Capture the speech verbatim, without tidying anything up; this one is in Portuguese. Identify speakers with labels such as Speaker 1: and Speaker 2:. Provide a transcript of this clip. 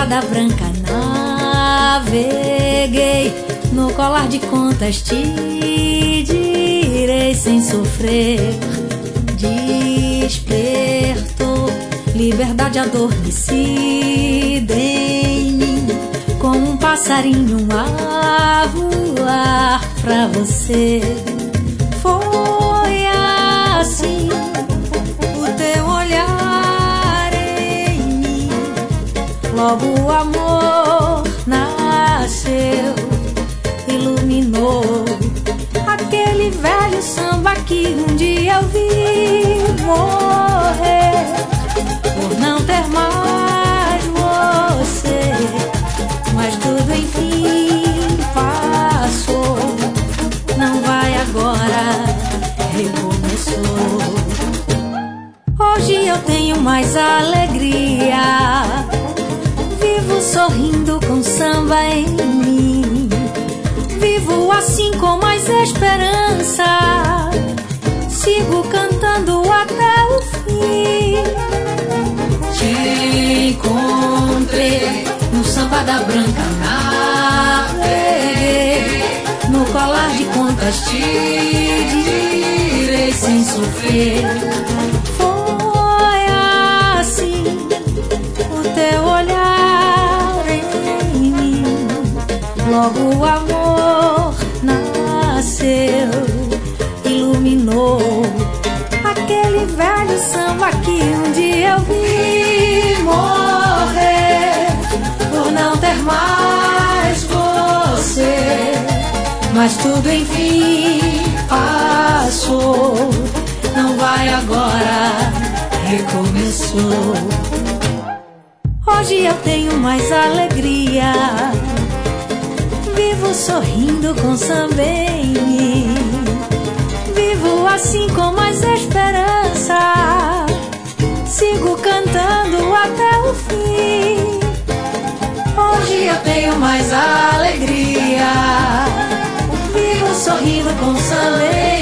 Speaker 1: da branca naveguei, no colar de contas te direi sem sofrer. Despertou liberdade adormecida em mim, como um passarinho a voar pra você. Foi assim o teu olhar em mim, logo o amor nasceu, iluminou aquele velho samba que um dia eu vi morrer por não ter mais você. Mas tudo enfim passou, não vai agora, recomeçou. Hoje eu tenho mais alegria, vivo sorrindo com samba em mim, vivo assim com mais esperança, sigo cantando até o fim. Te encontrei no samba da branca naveguei, no colar de contas te direi sem sofrer. Foi assim o teu olhar em mim, logo o amor nasceu, iluminou aquele velho samba que um dia eu vi morrer por não ter mais você. Mas tudo enfim passou, não vai agora, recomeçou. Hoje eu tenho mais alegria, vivo sorrindo com samba em mim, vivo assim com mais esperança, sigo cantando até o fim. Hoje eu tenho mais alegria, vivo sorrindo com samba em mim.